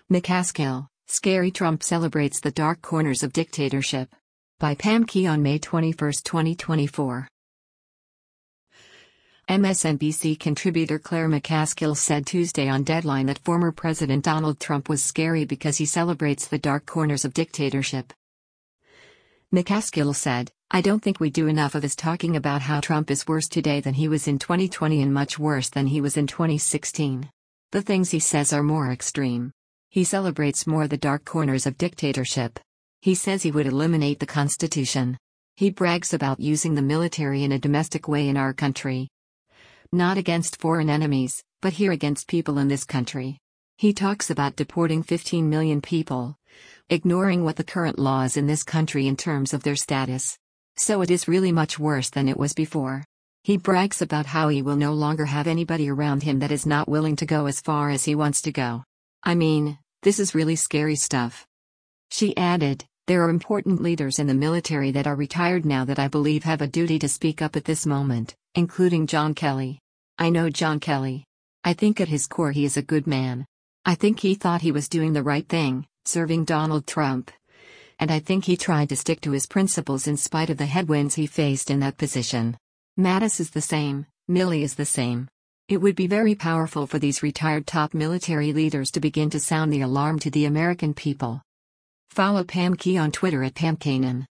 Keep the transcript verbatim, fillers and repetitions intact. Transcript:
McCaskill, Scary Trump Celebrates the Dark Corners of Dictatorship. By Pam Key on May twenty-first, twenty twenty-four. M S N B C contributor Claire McCaskill said Tuesday on Deadline that former President Donald Trump was scary because he celebrates the dark corners of dictatorship. McCaskill said, "I don't think we do enough of is talking about how Trump is worse today than he was in twenty twenty and much worse than he was in twenty sixteen. The things he says are more extreme. He celebrates more the dark corners of dictatorship. He says he would eliminate the Constitution. He brags about using the military in a domestic way in our country. Not against foreign enemies, but here against people in this country. He talks about deporting fifteen million people, ignoring what the current law is in this country in terms of their status. So it is really much worse than it was before. He brags about how he will no longer have anybody around him that is not willing to go as far as he wants to go. I mean, this is really scary stuff." She added, "There are important leaders in the military that are retired now that I believe have a duty to speak up at this moment, including John Kelly. I know John Kelly. I think at his core he is a good man. I think he thought he was doing the right thing, serving Donald Trump. And I think he tried to stick to his principles in spite of the headwinds he faced in that position. Mattis is the same, Milley is the same. It would be very powerful for these retired top military leaders to begin to sound the alarm to the American people." Follow Pam Key on Twitter at Pam Kanan.